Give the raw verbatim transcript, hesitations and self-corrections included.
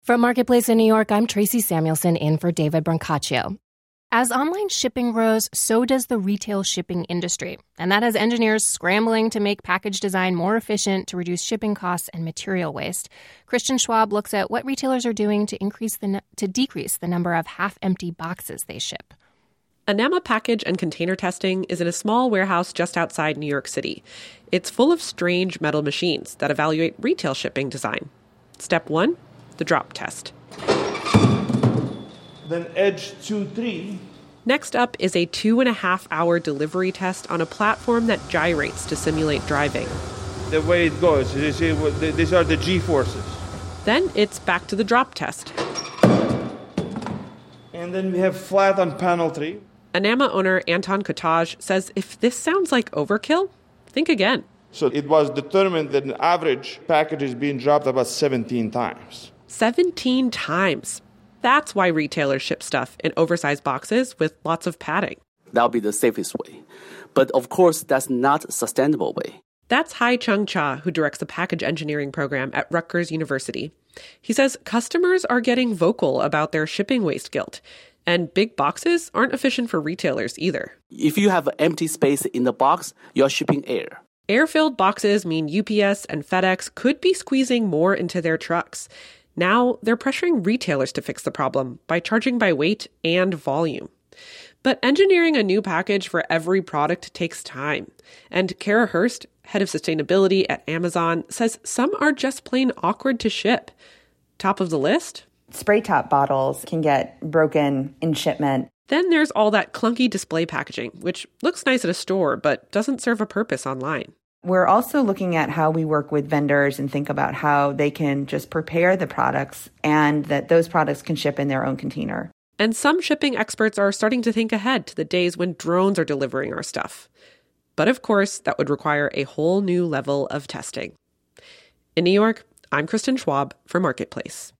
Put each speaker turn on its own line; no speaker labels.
From Marketplace in New York, I'm Tracy Samuelson in for David Brancaccio. As online shipping grows, so does the retail shipping industry. And that has engineers scrambling to make package design more efficient to reduce shipping costs and material waste. Christian Schwab looks at what retailers are doing to increase the to decrease the number of half-empty boxes they ship.
Anama package and container testing is in a small warehouse just outside New York City. It's full of strange metal machines that evaluate retail shipping design. Step one, the drop test.
Then edge two, three.
Next up is a two and a half hour delivery test on a platform that gyrates to simulate driving.
The way it goes, you see, these are the G-forces.
Then it's back to the drop test.
And then we have flat on panel three.
Anama owner Anton Kotaj says if this sounds like overkill, think again.
So it was determined that an average package is being dropped about seventeen times.
seventeen times. That's why retailers ship stuff in oversized boxes with lots of padding.
That'll be the safest way. But of course, that's not a sustainable way.
That's Hai-Chung Cha, who directs the package engineering program at Rutgers University. He says customers are getting vocal about their shipping waste guilt, and big boxes aren't efficient for retailers either.
If you have empty space in the box, you're shipping air.
Air-filled boxes mean U P S and FedEx could be squeezing more into their trucks. Now they're pressuring retailers to fix the problem by charging by weight and volume. But engineering a new package for every product takes time. And Kara Hurst, head of sustainability at Amazon, says some are just plain awkward to ship. Top of the list?
Spray top bottles can get broken in shipment.
Then there's all that clunky display packaging, which looks nice at a store but doesn't serve a purpose online.
We're also looking at how we work with vendors and think about how they can just prepare the products and that those products can ship in their own container.
And some shipping experts are starting to think ahead to the days when drones are delivering our stuff. But of course, that would require a whole new level of testing. In New York, I'm Kristen Schwab for Marketplace.